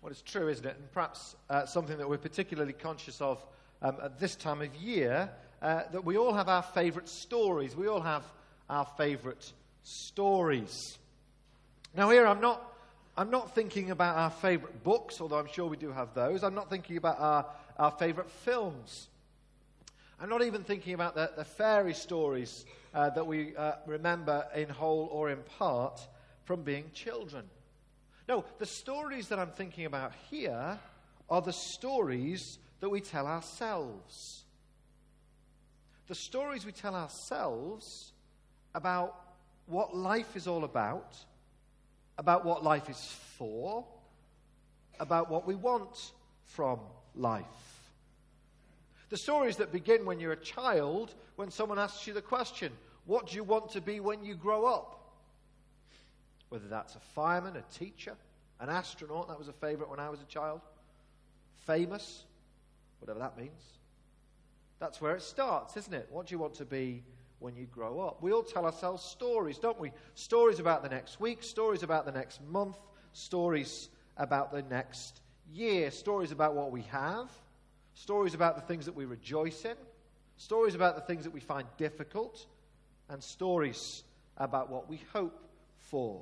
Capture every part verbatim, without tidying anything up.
Well, it's true, isn't it? And perhaps uh, something that we're particularly conscious of um, at this time of year, uh, that we all have our favourite stories. We all have our favourite stories. Now here, I'm not, I'm not thinking about our favourite books, although I'm sure we do have those. I'm not thinking about our, our favourite films. I'm not even thinking about the, the fairy stories uh, that we uh, remember in whole or in part from being children. No, the stories that I'm thinking about here are the stories that we tell ourselves. The stories we tell ourselves about what life is all about, about what life is for, about what we want from life. The stories that begin when you're a child, when someone asks you the question, what do you want to be when you grow up? Whether that's a fireman, a teacher, an astronaut, that was a favourite when I was a child. Famous, whatever that means. That's where it starts, isn't it? What do you want to be when you grow up? We all tell ourselves stories, don't we? Stories about the next week, stories about the next month, stories about the next year, stories about what we have, stories about the things that we rejoice in, stories about the things that we find difficult, and stories about what we hope for.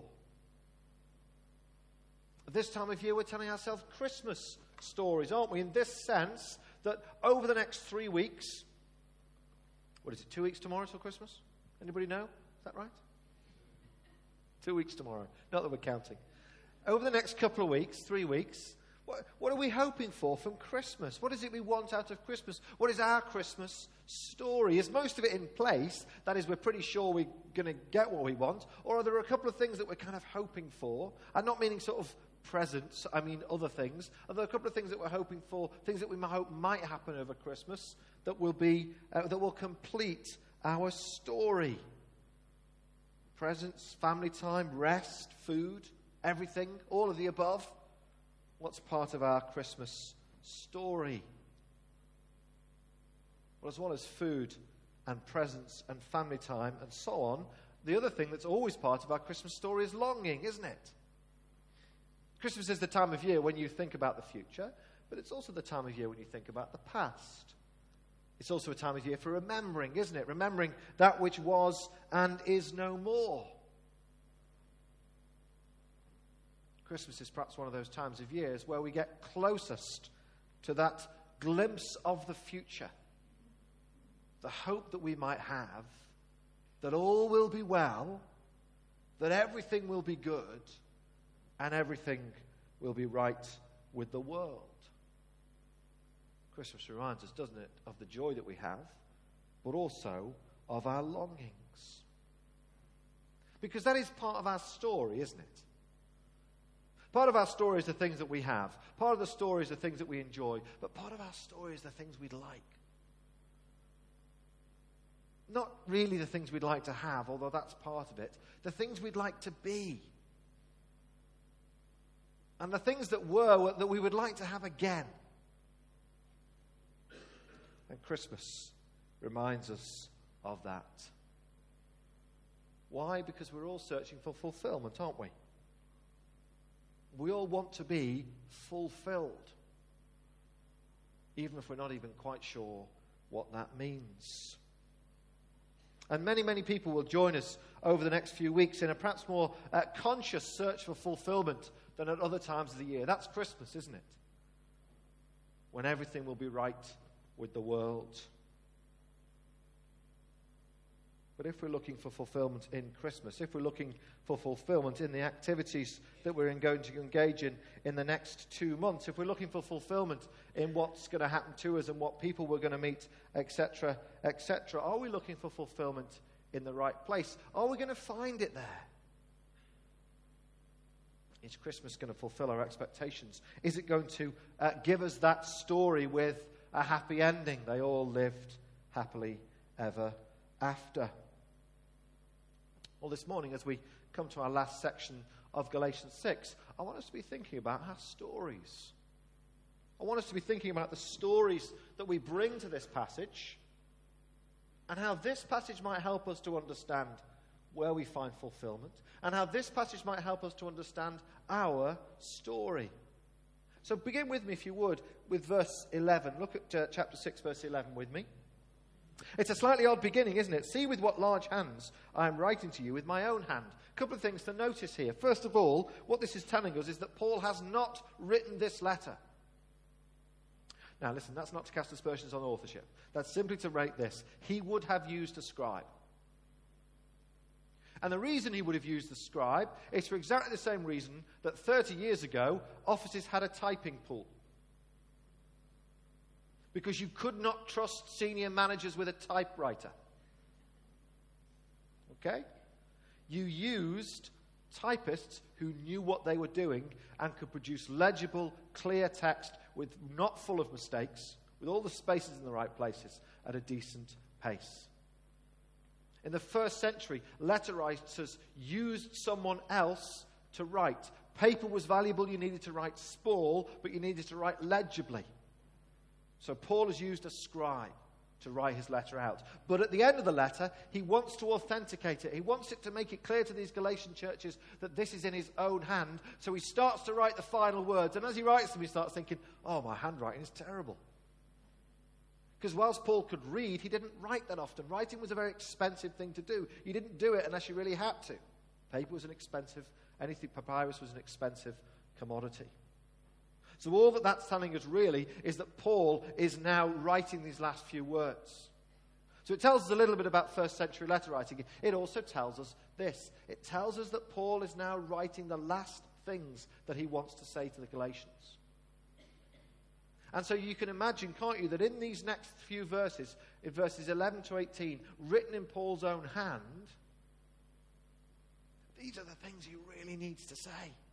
At this time of year, we're telling ourselves Christmas stories, aren't we? In this sense, that over the next three weeks, what is it, two weeks tomorrow till Christmas? Anybody know? Is that right? Two weeks tomorrow. Not that we're counting. Over the next couple of weeks, three weeks, what, what are we hoping for from Christmas? What is it we want out of Christmas? What is our Christmas story? Is most of it in place? That is, we're pretty sure we're going to get what we want? Or are there a couple of things that we're kind of hoping for? I'm not meaning sort of presents, I mean other things. Are there a couple of things that we're hoping for, things that we might hope might happen over Christmas that will be uh, that will complete our story? Presents, family time, rest, food, everything, all of the above. What's part of our Christmas story? Well, as well as food and presents and family time and so on, the other thing that's always part of our Christmas story is longing, isn't it? Christmas is the time of year when you think about the future, but it's also the time of year when you think about the past. It's also a time of year for remembering, isn't it? Remembering that which was and is no more. Christmas is perhaps one of those times of years where we get closest to that glimpse of the future. The hope that we might have that all will be well, that everything will be good, and everything will be right with the world. Christmas reminds us, doesn't it, of the joy that we have, but also of our longings. Because that is part of our story, isn't it? Part of our story is the things that we have. Part of the story is the things that we enjoy. But part of our story is the things we'd like. Not really the things we'd like to have, although that's part of it. The things we'd like to be. And the things that were that we would like to have again. And Christmas reminds us of that. Why? Because we're all searching for fulfillment, aren't we? We all want to be fulfilled, even if we're not even quite sure what that means. And many, many people will join us over the next few weeks in a perhaps more uh, conscious search for fulfillment than at other times of the year. That's Christmas, isn't it? When everything will be right with the world. But if we're looking for fulfillment in Christmas, if we're looking for fulfillment in the activities that we're going to engage in in the next two months, if we're looking for fulfillment in what's going to happen to us and what people we're going to meet, et cetera, et cetera, are we looking for fulfillment in the right place? Are we going to find it there? Is Christmas going to fulfill our expectations? Is it going to uh, give us that story with a happy ending? They all lived happily ever after. Well, this morning, as we come to our last section of Galatians six, I want us to be thinking about our stories. I want us to be thinking about the stories that we bring to this passage and how this passage might help us to understand where we find fulfillment and how this passage might help us to understand our story. So begin with me, if you would, with verse eleven. Look at uh, chapter six, verse eleven with me. It's a slightly odd beginning, isn't it? See with what large hands I am writing to you with my own hand. A couple of things to notice here. First of all, what this is telling us is that Paul has not written this letter. Now listen, that's not to cast aspersions on authorship. That's simply to rate this. He would have used a scribe. And the reason he would have used the scribe is for exactly the same reason that thirty years ago, offices had a typing pool. Because you could not trust senior managers with a typewriter. Okay? You used typists who knew what they were doing and could produce legible, clear text with not full of mistakes, with all the spaces in the right places, at a decent pace. In the first century, letter writers used someone else to write. Paper was valuable, you needed to write small, but you needed to write legibly. So Paul has used a scribe to write his letter out. But at the end of the letter, he wants to authenticate it. He wants it to make it clear to these Galatian churches that this is in his own hand. So he starts to write the final words. And as he writes them, he starts thinking, oh, my handwriting is terrible. Because whilst Paul could read, he didn't write that often. Writing was a very expensive thing to do. You didn't do it unless you really had to. Paper was an expensive, anything, papyrus was an expensive commodity. So all that that's telling us really is that Paul is now writing these last few words. So it tells us a little bit about first century letter writing. It also tells us this. It tells us that Paul is now writing the last things that he wants to say to the Galatians. And so you can imagine, can't you, that in these next few verses, in verses eleven to eighteen, written in Paul's own hand, these are the things he really needs to say.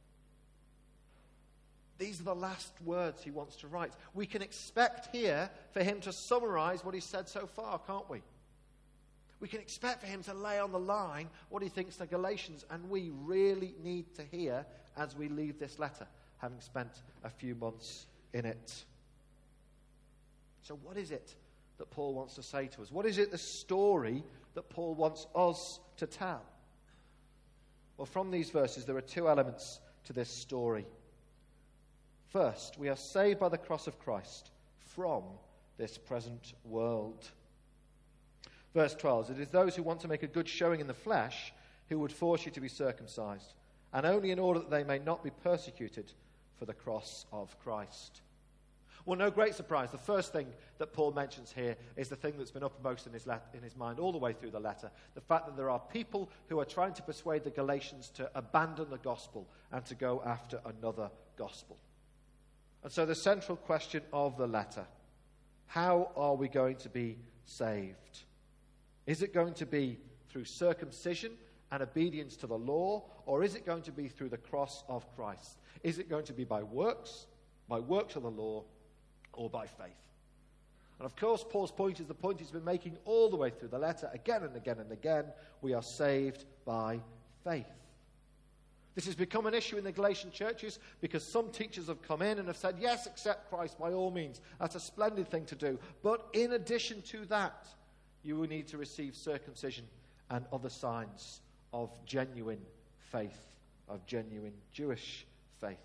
These are the last words he wants to write. We can expect here for him to summarize what he's said so far, can't we? We can expect for him to lay on the line what he thinks to Galatians, and we really need to hear as we leave this letter, having spent a few months in it. So what is it that Paul wants to say to us? What is it, the story that Paul wants us to tell? Well, from these verses, there are two elements to this story. First, we are saved by the cross of Christ from this present world. Verse twelve, it is those who want to make a good showing in the flesh who would force you to be circumcised, and only in order that they may not be persecuted for the cross of Christ. Well, no great surprise. The first thing that Paul mentions here is the thing that's been uppermost in his, let- in his mind all the way through the letter. The fact that there are people who are trying to persuade the Galatians to abandon the gospel and to go after another gospel. And so the central question of the letter, how are we going to be saved? Is it going to be through circumcision and obedience to the law, or is it going to be through the cross of Christ? Is it going to be by works, by works of the law, or by faith? And of course, Paul's point is the point he's been making all the way through the letter, again and again and again. We are saved by faith. This has become an issue in the Galatian churches because some teachers have come in and have said, yes, accept Christ by all means. That's a splendid thing to do. But in addition to that, you will need to receive circumcision and other signs of genuine faith, of genuine Jewish faith.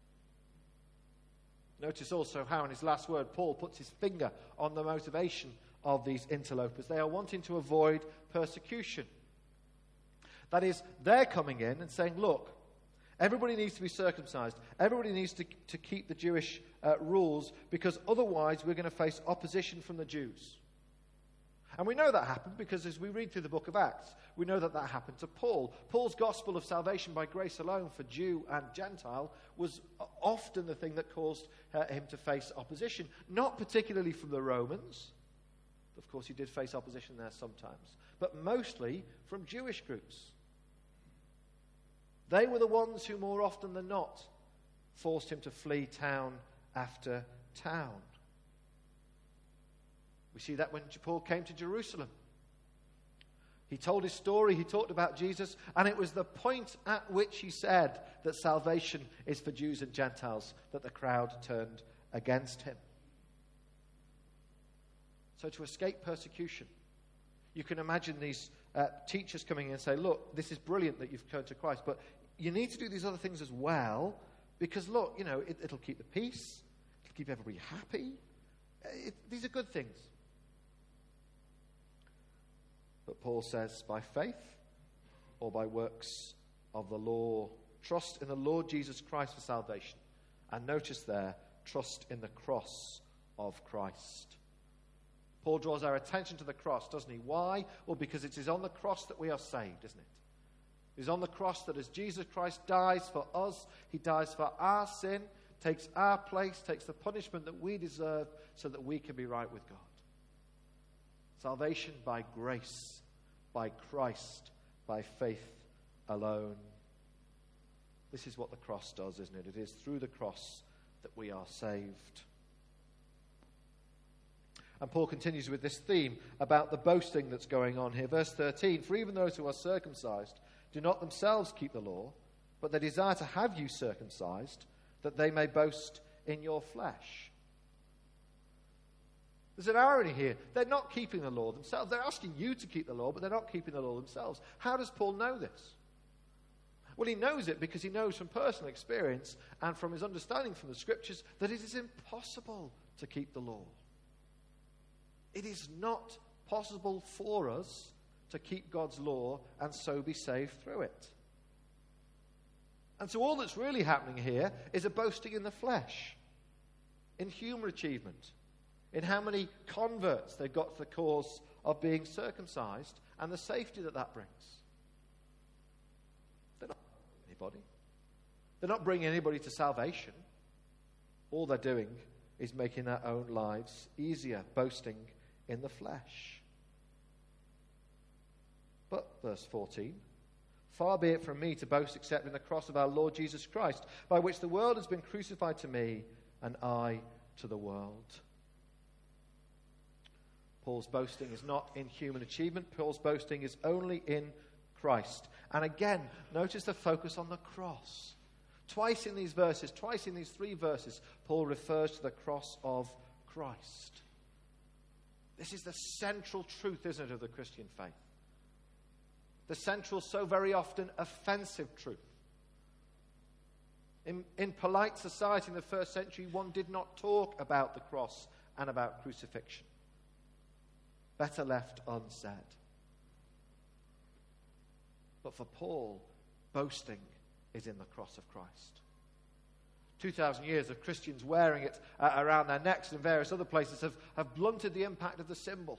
Notice also how in his last word, Paul puts his finger on the motivation of these interlopers. They are wanting to avoid persecution. That is, they're coming in and saying, look, everybody needs to be circumcised. Everybody needs to, to keep the Jewish uh, rules, because otherwise we're going to face opposition from the Jews. And we know that happened because as we read through the book of Acts, we know that that happened to Paul. Paul's gospel of salvation by grace alone for Jew and Gentile was often the thing that caused uh, him to face opposition. Not particularly from the Romans. Of course, he did face opposition there sometimes. But mostly from Jewish groups. They were the ones who more often than not forced him to flee town after town. We see that when Paul came to Jerusalem. He told his story, he talked about Jesus, and it was the point at which he said that salvation is for Jews and Gentiles that the crowd turned against him. So to escape persecution, you can imagine these uh, teachers coming in and say, look, this is brilliant that you've turned to Christ, but you need to do these other things as well, Because, look, you know, it, it'll keep the peace. It'll keep everybody happy. It, these are good things. But Paul says, by faith or by works of the law, trust in the Lord Jesus Christ for salvation. And notice there, trust in the cross of Christ. Paul draws our attention to the cross, doesn't he? Why? Well, because it is on the cross that we are saved, isn't it? It is on the cross that as Jesus Christ dies for us, he dies for our sin, takes our place, takes the punishment that we deserve so that we can be right with God. Salvation by grace, by Christ, by faith alone. This is what the cross does, isn't it? It is through the cross that we are saved. And Paul continues with this theme about the boasting that's going on here. Verse thirteen, for even those who are circumcised do not themselves keep the law, but they desire to have you circumcised, that they may boast in your flesh. There's an irony here. They're not keeping the law themselves. They're asking you to keep the law, but they're not keeping the law themselves. How does Paul know this? Well, he knows it because he knows from personal experience and from his understanding from the Scriptures that it is impossible to keep the law. It is not possible for us to keep God's law and so be saved through it. And so all that's really happening here is a boasting in the flesh, in human achievement, in how many converts they've got for the cause of being circumcised and the safety that that brings. They're not anybody. They're not bringing anybody to salvation. All they're doing is making their own lives easier, boasting in the flesh. But, verse fourteen, far be it from me to boast except in the cross of our Lord Jesus Christ, by which the world has been crucified to me, and I to the world. Paul's boasting is not in human achievement. Paul's boasting is only in Christ. And again, notice the focus on the cross. Twice in these verses, twice in these three verses, Paul refers to the cross of Christ. This is the central truth, isn't it, of the Christian faith? The central, so very often offensive truth. In, in polite society in the first century, one did not talk about the cross and about crucifixion. Better left unsaid. But for Paul, boasting is in the cross of Christ. Two thousand years of Christians wearing it uh, around their necks and various other places have, have blunted the impact of the symbol.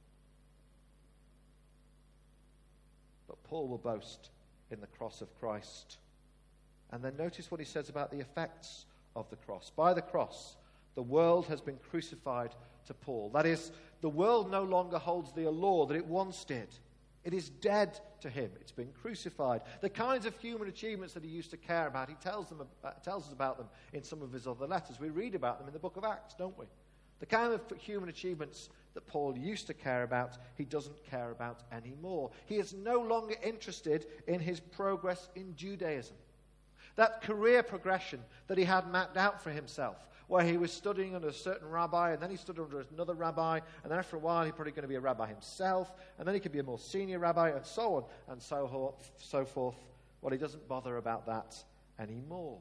But Paul will boast in the cross of Christ. And then notice what he says about the effects of the cross. By the cross, the world has been crucified to Paul. That is, the world no longer holds the law that it once did. It is dead to him. It's been crucified. The kinds of human achievements that he used to care about, he tells, them, uh, tells us about them in some of his other letters. We read about them in the book of Acts, don't we? The kind of human achievements that Paul used to care about, he doesn't care about anymore. He is no longer interested in his progress in Judaism. That career progression that he had mapped out for himself, where he was studying under a certain rabbi, and then he stood under another rabbi, and then after a while he's probably going to be a rabbi himself, and then he could be a more senior rabbi, and so on, and so, so forth. Well, he doesn't bother about that anymore.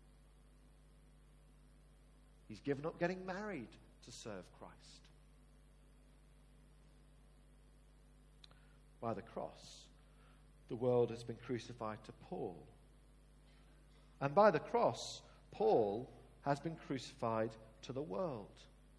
He's given up getting married to serve Christ. By the cross, the world has been crucified to Paul. And by the cross, Paul has been crucified to the world.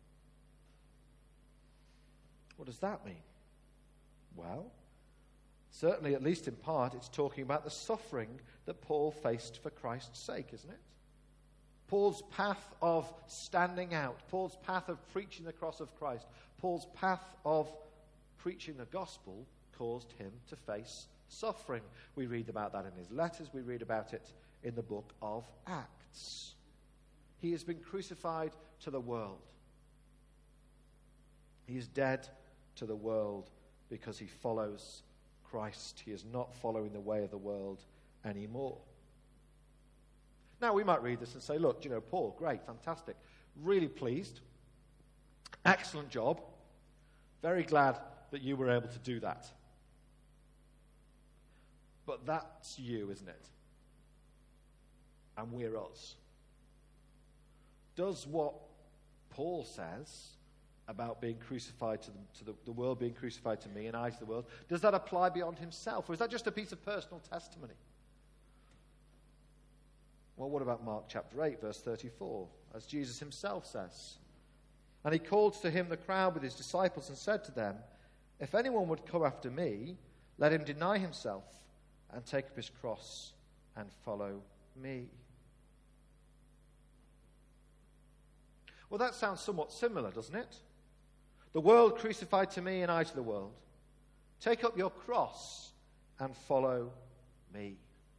What does that mean? Well, certainly, at least in part, it's talking about the suffering that Paul faced for Christ's sake, isn't it? Paul's path of standing out, Paul's path of preaching the cross of Christ, Paul's path of preaching the gospel caused him to face suffering. We read about that in his letters. We read about it in the book of Acts. He has been crucified to the world. He is dead to the world because he follows Christ. He is not following the way of the world anymore. Now, we might read this and say, look, you know, Paul, great, fantastic, really pleased, excellent job, very glad that you were able to do that. But that's you, isn't it? And we're us. does what Paul says about being crucified to, the, to the, the world being crucified to me and I to the world, does that apply beyond himself? Or is that just a piece of personal testimony? Well, what about Mark chapter eight, verse thirty-four? As Jesus himself says, "And he called to him the crowd with his disciples and said to them, 'If anyone would come after me, let him deny himself and take up his cross and follow me.'" Well, that sounds somewhat similar, doesn't it? The world crucified to me and I to the world. Take up your cross and follow me.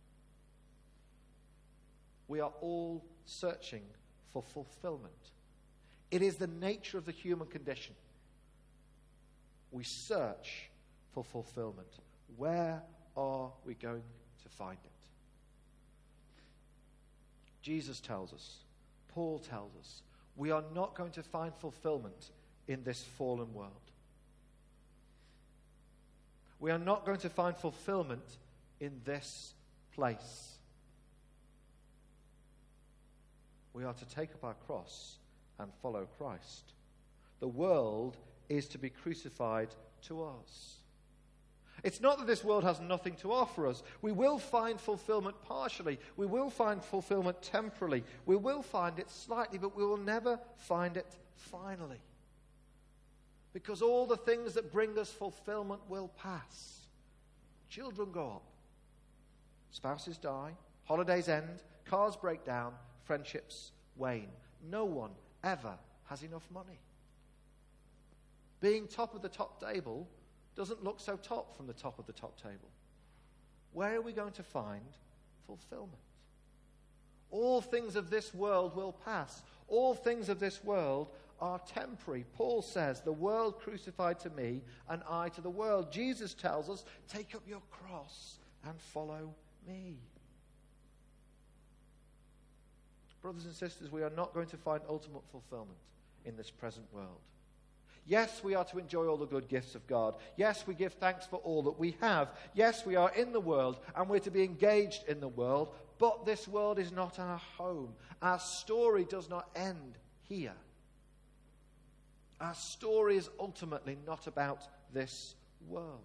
We are all searching for fulfillment. It is the nature of the human condition. We search for fulfillment. Where are we going to find it? Jesus tells us, Paul tells us, we are not going to find fulfillment in this fallen world. We are not going to find fulfillment in this place. We are to take up our cross and follow Christ. The world is to be crucified to us. It's not that this world has nothing to offer us. We will find fulfillment partially. We will find fulfillment temporarily. We will find it slightly, but we will never find it finally. Because all the things that bring us fulfillment will pass. Children grow up. Spouses die. Holidays end. Cars break down. Friendships wane. No one ever has enough money. Being top of the top table doesn't look so top from the top of the top table. Where are we going to find fulfillment? All things of this world will pass. All things of this world are temporary. Paul says, the world crucified to me and I to the world. Jesus tells us, take up your cross and follow me. Brothers and sisters, we are not going to find ultimate fulfillment in this present world. Yes, we are to enjoy all the good gifts of God. Yes, we give thanks for all that we have. Yes, we are in the world and we're to be engaged in the world, but this world is not our home. Our story does not end here. Our story is ultimately not about this world.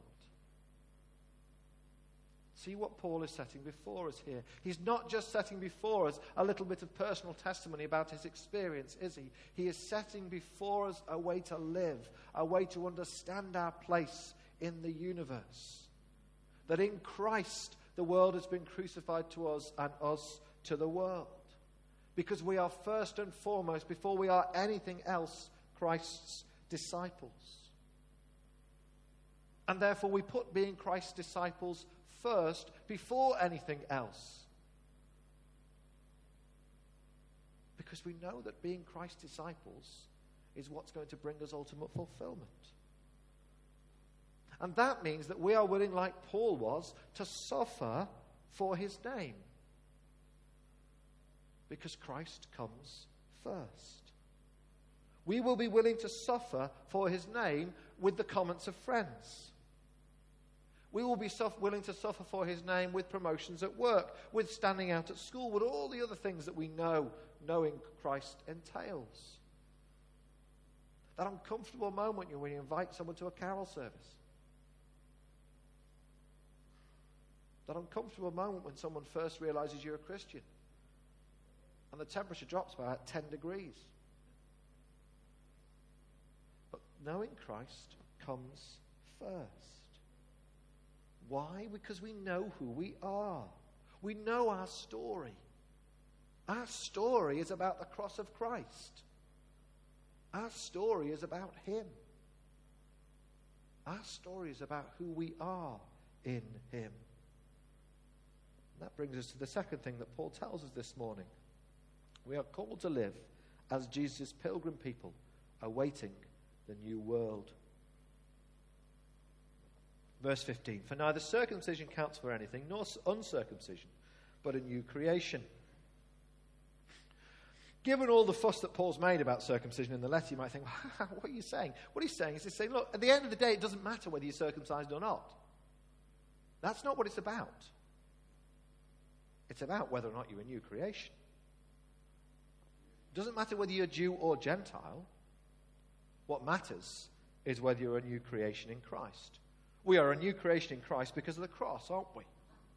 See what Paul is setting before us here. He's not just setting before us a little bit of personal testimony about his experience, is he? He is setting before us a way to live, a way to understand our place in the universe. That in Christ, the world has been crucified to us and us to the world. Because we are first and foremost, before we are anything else, Christ's disciples. And therefore we put being Christ's disciples first before anything else. Because we know that being Christ's disciples is what's going to bring us ultimate fulfillment. And that means that we are willing, like Paul was, to suffer for his name. Because Christ comes first. We will be willing to suffer for his name with the comments of friends. We will be suffer, willing to suffer for his name with promotions at work, with standing out at school, with all the other things that we know knowing Christ entails. That uncomfortable moment when you invite someone to a carol service. That uncomfortable moment when someone first realizes you're a Christian and the temperature drops by about ten degrees. But knowing Christ comes first. Why? Because we know who we are. We know our story. Our story is about the cross of Christ. Our story is about him. Our story is about who we are in him. And that brings us to the second thing that Paul tells us this morning. We are called to live as Jesus' pilgrim people, awaiting the new world. Verse fifteen, for neither circumcision counts for anything, nor uncircumcision, but a new creation. Given all the fuss that Paul's made about circumcision in the letter, you might think, well, what are you saying? What he's saying is he's saying, look, at the end of the day, it doesn't matter whether you're circumcised or not. That's not what it's about. It's about whether or not you're a new creation. It doesn't matter whether you're Jew or Gentile. What matters is whether you're a new creation in Christ. We are a new creation in Christ because of the cross, aren't we?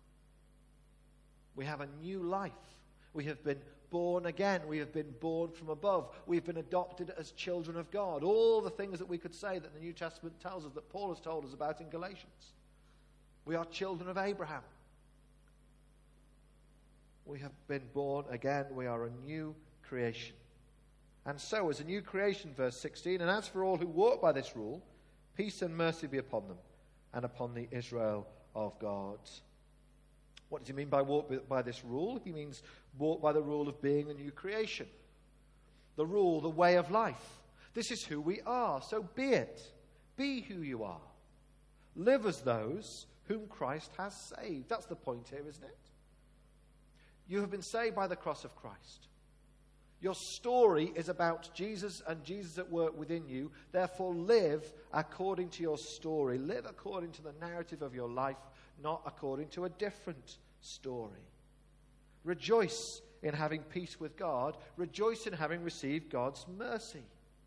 We have a new life. We have been born again. We have been born from above. We've been adopted as children of God. All the things that we could say that the New Testament tells us, that Paul has told us about in Galatians. We are children of Abraham. We have been born again. We are a new creation. And so, as a new creation, verse sixteen, and as for all who walk by this rule, peace and mercy be upon them and upon the Israel of God. What does he mean by walk by this rule? He means walk by the rule of being a new creation. The rule, the way of life. This is who we are, so be it. Be who you are. Live as those whom Christ has saved. That's the point here, isn't it? You have been saved by the cross of Christ. Your story is about Jesus and Jesus at work within you. Therefore, live according to your story. Live according to the narrative of your life, not according to a different story. Rejoice in having peace with God. Rejoice in having received God's mercy.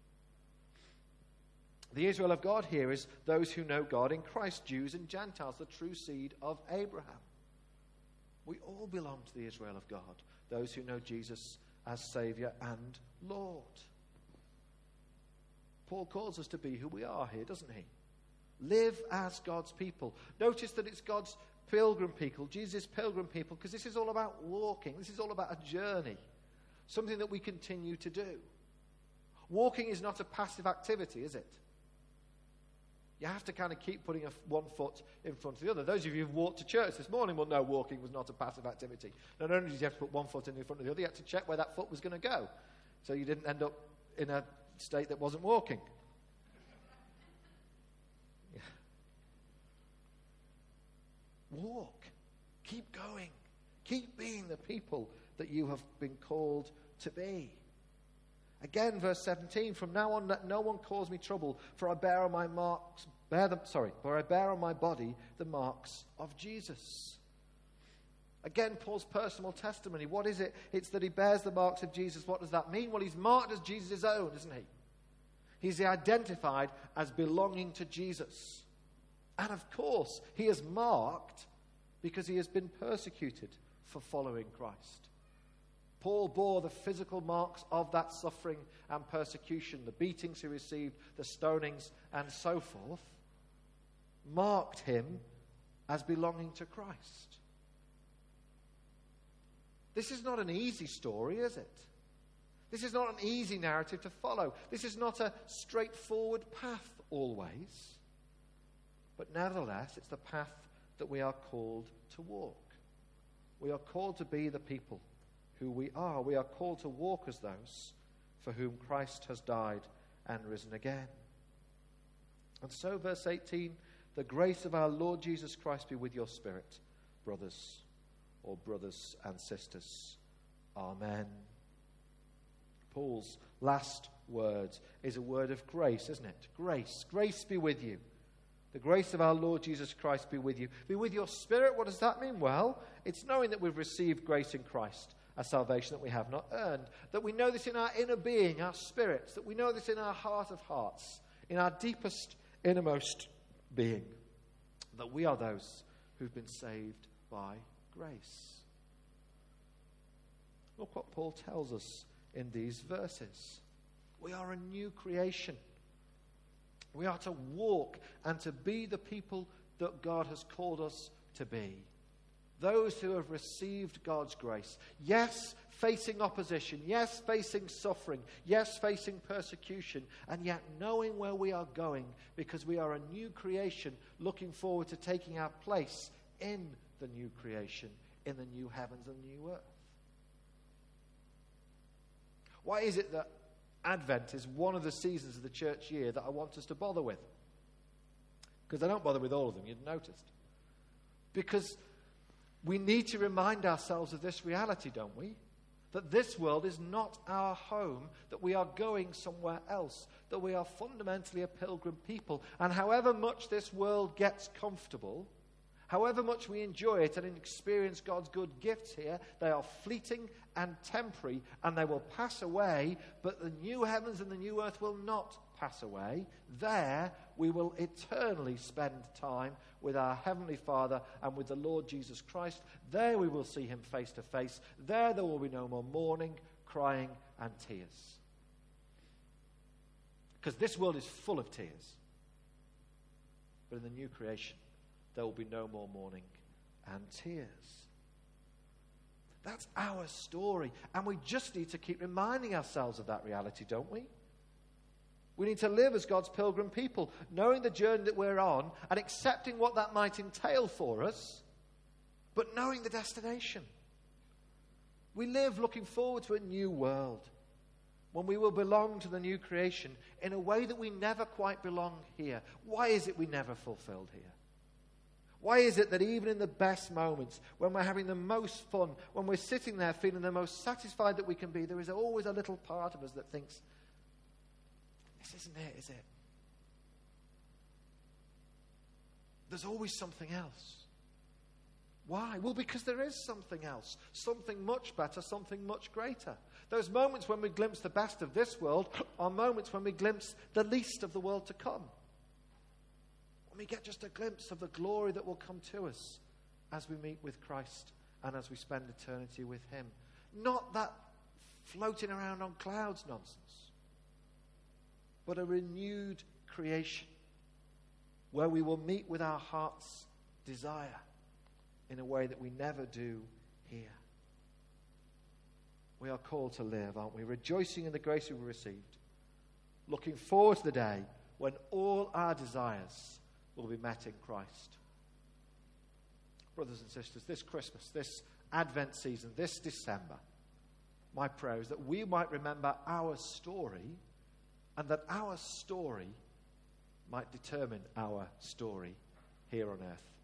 The Israel of God here is those who know God in Christ, Jews and Gentiles, the true seed of Abraham. We all belong to the Israel of God, those who know Jesus as Saviour and Lord. Paul calls us to be who we are here, doesn't he? Live as God's people. Notice that it's God's pilgrim people, Jesus' pilgrim people, because this is all about walking. This is all about a journey, something that we continue to do. Walking is not a passive activity, is it? You have to kind of keep putting a, one foot in front of the other. Those of you who've walked to church this morning will know walking was not a passive activity. Not only did you have to put one foot in front of the other, you had to check where that foot was going to go, so you didn't end up in a state that wasn't walking. Yeah. Walk. Keep going. Keep being the people that you have been called to be. Again, verse seventeen, from now on let no one cause me trouble, for I bear on my marks, bear them, sorry, for I bear on my body the marks of Jesus. Again, Paul's personal testimony. What is it? It's that he bears the marks of Jesus. What does that mean? Well, he's marked as Jesus' own, isn't he? He's identified as belonging to Jesus. And of course, he is marked because he has been persecuted for following Christ. Paul bore the physical marks of that suffering and persecution, the beatings he received, the stonings, and so forth, marked him as belonging to Christ. This is not an easy story, is it? This is not an easy narrative to follow. This is not a straightforward path always. But nevertheless, it's the path that we are called to walk. We are called to be the people who we are. We are called to walk as those for whom Christ has died and risen again. And so, verse eighteen, the grace of our Lord Jesus Christ be with your spirit, brothers, or brothers and sisters. Amen. Paul's last word is a word of grace, isn't it? Grace. Grace be with you. The grace of our Lord Jesus Christ be with you. Be with your spirit. What does that mean? Well, it's knowing that we've received grace in Christ, a salvation that we have not earned, that we know this in our inner being, our spirits, that we know this in our heart of hearts, in our deepest, innermost being, that we are those who've been saved by grace. Look what Paul tells us in these verses. We are a new creation. We are to walk and to be the people that God has called us to be. Those who have received God's grace. Yes, facing opposition. Yes, facing suffering. Yes, facing persecution. And yet knowing where we are going, because we are a new creation looking forward to taking our place in the new creation, in the new heavens and new earth. Why is it that Advent is one of the seasons of the church year that I want us to bother with? Because I don't bother with all of them, you'd noticed. Because we need to remind ourselves of this reality, don't we? That this world is not our home, that we are going somewhere else, that we are fundamentally a pilgrim people. And however much this world gets comfortable, However much we enjoy it and experience God's good gifts here, they are fleeting and temporary, and they will pass away, but the new heavens and the new earth will not pass away. There we will eternally spend time with our Heavenly Father and with the Lord Jesus Christ. There we will see him face to face. There there will be no more mourning, crying, and tears. Because this world is full of tears. But in the new creation, there will be no more mourning and tears. That's our story. And we just need to keep reminding ourselves of that reality, don't we? We need to live as God's pilgrim people, knowing the journey that we're on and accepting what that might entail for us, but knowing the destination. We live looking forward to a new world, when we will belong to the new creation in a way that we never quite belong here. Why is it we never fulfilled here? Why is it that even in the best moments, when we're having the most fun, when we're sitting there feeling the most satisfied that we can be, there is always a little part of us that thinks, this isn't it, is it? There's always something else. Why? Well, because there is something else, something much better, something much greater. Those moments when we glimpse the best of this world are moments when we glimpse the least of the world to come. When we get just a glimpse of the glory that will come to us as we meet with Christ and as we spend eternity with him. Not that floating around on clouds nonsense, but a renewed creation where we will meet with our heart's desire in a way that we never do here. We are called to live, aren't we? Rejoicing in the grace we've received. Looking forward to the day when all our desires will be met in Christ. Brothers and sisters, this Christmas, this Advent season, this December, my prayer is that we might remember our story and that our story might determine our story here on earth.